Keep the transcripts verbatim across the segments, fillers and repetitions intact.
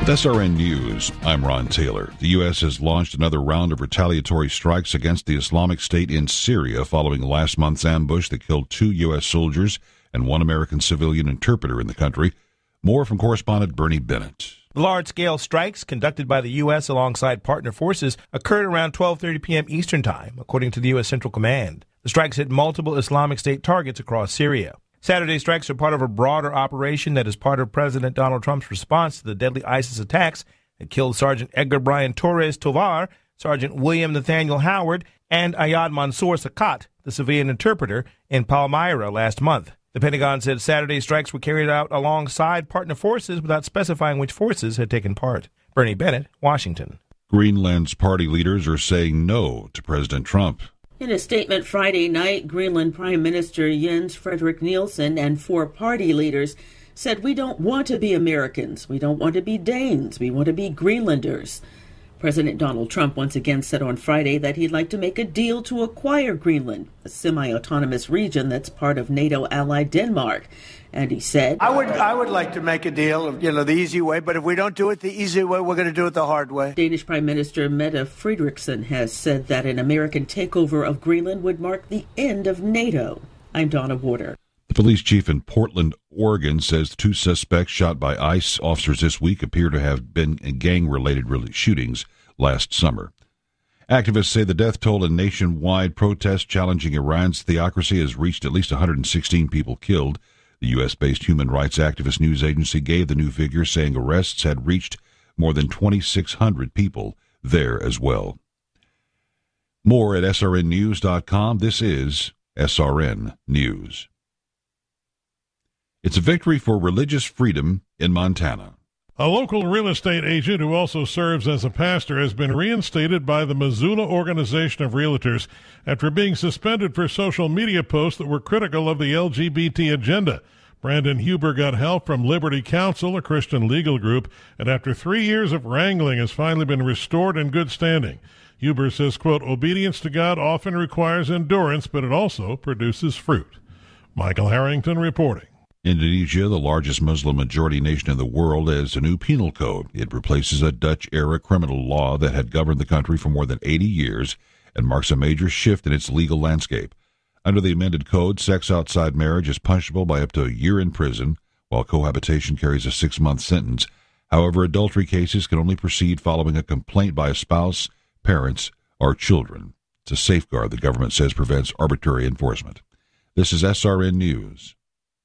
With S R N News, I'm Ron Taylor. The U S has launched another round of retaliatory strikes against the Islamic State in Syria following last month's ambush that killed two U S soldiers and one American civilian interpreter in the country. More from correspondent Bernie Bennett. The large-scale strikes conducted by the U S alongside partner forces occurred around twelve thirty p.m. Eastern Time, according to the U S Central Command. The strikes hit multiple Islamic State targets across Syria. Saturday's strikes are part of a broader operation that is part of President Donald Trump's response to the deadly ISIS attacks that killed Sergeant Edgar Brian Torres Tovar, Sergeant William Nathaniel Howard, and Ayad Mansour Sakat, the civilian interpreter, in Palmyra last month. The Pentagon said Saturday's strikes were carried out alongside partner forces without specifying which forces had taken part. Bernie Bennett, Washington. Greenland's party leaders are saying no to President Trump. In a statement Friday night, Greenland Prime Minister Jens Frederik Nielsen and four party leaders said, "We don't want to be Americans. We don't want to be Danes. We want to be Greenlanders." President Donald Trump once again said on Friday that he'd like to make a deal to acquire Greenland, a semi-autonomous region that's part of NATO ally Denmark. And he said, I would I would like to make a deal, you know, the easy way, but if we don't do it the easy way, we're going to do it the hard way. Danish Prime Minister Mette Frederiksen has said that an American takeover of Greenland would mark the end of NATO. I'm Donna Warder. The police chief in Portland, Oregon, says the two suspects shot by ICE officers this week appear to have been gang-related shootings last summer. Activists say the death toll in nationwide protests challenging Iran's theocracy has reached at least one hundred sixteen people killed. The U S-based human rights activist news agency gave the new figure, saying arrests had reached more than twenty-six hundred people there as well. More at S R N news dot com. This is S R N News. It's a victory for religious freedom in Montana. A local real estate agent who also serves as a pastor has been reinstated by the Missoula Organization of Realtors after being suspended for social media posts that were critical of the L G B T agenda. Brandon Huber got help from Liberty Counsel, a Christian legal group, and after three years of wrangling has finally been restored in good standing. Huber says, quote, obedience to God often requires endurance, but it also produces fruit. Michael Harrington reporting. Indonesia, the largest Muslim-majority nation in the world, has a new penal code. It replaces a Dutch-era criminal law that had governed the country for more than eighty years and marks a major shift in its legal landscape. Under the amended code, sex outside marriage is punishable by up to a year in prison, while cohabitation carries a six-month sentence. However, adultery cases can only proceed following a complaint by a spouse, parents, or children. It's a safeguard the government says prevents arbitrary enforcement. This is S R N News.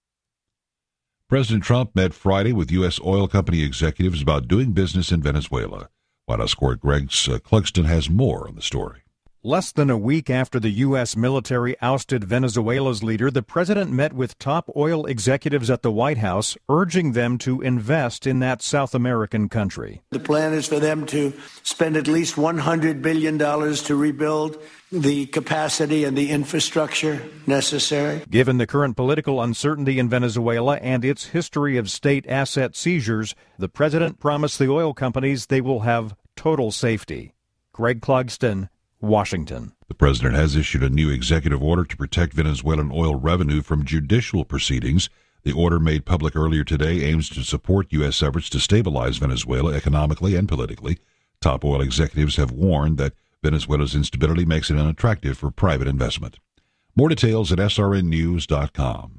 President Trump met Friday with U S oil company executives about doing business in Venezuela. White House Correspondent Greg uh, Clugston has more on the story. Less than a week after the U S military ousted Venezuela's leader, the president met with top oil executives at the White House, urging them to invest in that South American country. The plan is for them to spend at least one hundred billion dollars to rebuild the capacity and the infrastructure necessary. Given the current political uncertainty in Venezuela and its history of state asset seizures, the president promised the oil companies they will have total safety. Greg Clugston, Washington. The president has issued a new executive order to protect Venezuelan oil revenue from judicial proceedings. The order, made public earlier today, aims to support U S efforts to stabilize Venezuela economically and politically. Top oil executives have warned that Venezuela's instability makes it unattractive for private investment. More details at S R N news dot com.